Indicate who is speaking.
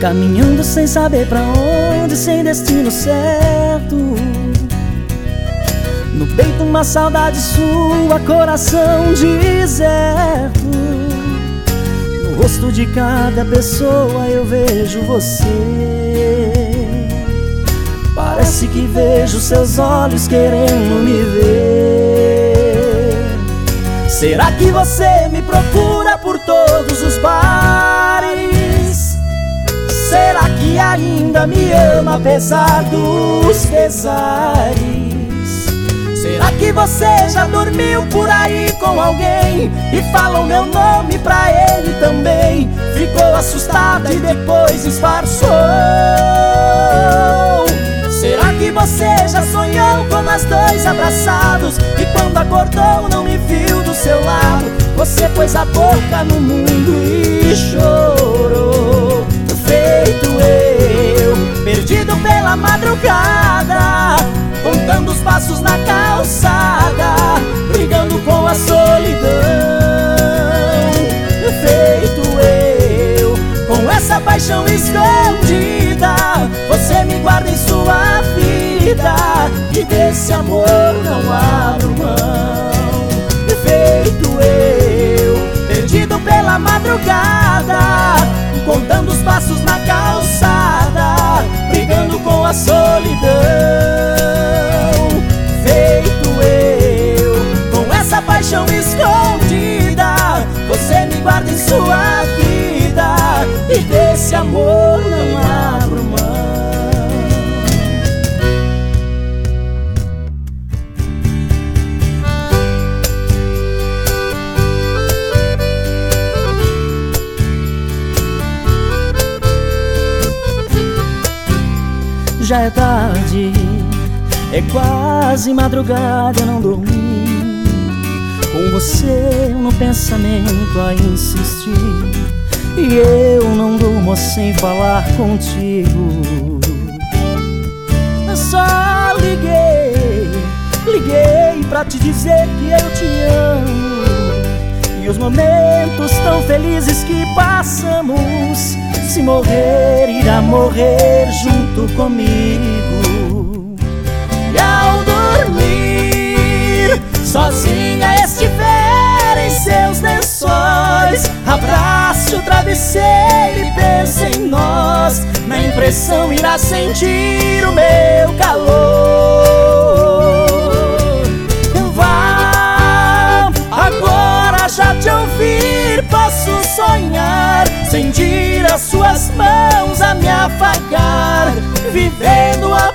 Speaker 1: caminhando sem saber pra onde, sem destino certo. No peito uma saudade sua, coração deserto. No rosto de cada pessoa eu vejo você. Parece que vejo seus olhos querendo me ver. Será que você me procura por todos os bares? Será que ainda me ama apesar dos pesares? Será que você já dormiu por aí com alguém e falou meu nome pra ele também? Ficou assustada e depois disfarçou. Será que você já sonhou com nós dois abraçados e quando acordou não me viu do seu lado? Você pôs a boca no mundo e chorou. Feito eu, perdido pela madrugada, contando os passos na calçada, brigando com a solidão. Feito eu, com essa paixão escondida, você me guarda em sua vida e desse amor não abro mão. Feito eu, perdido pela madrugada, contando os passos na calçada, brigando com a solidão. Feito eu, com essa paixão escondida, você me guarda em sua vida e desse amor não abro mão. Já é tarde, é quase madrugada, eu não dormi. Com você no pensamento a insistir, e eu não durmo sem falar contigo. Eu só liguei pra te dizer que eu te amo. E os momentos tão felizes que passamos, se morrer, irá morrer junto comigo. E ao dormir, sozinha estiver em seus lençóis, abrace o travesseiro e pense em nós. Na impressão irá sentir o meu calor. Vá, agora já te ouvir, posso sonhar, sentir as suas mãos a me afagar, vivendo a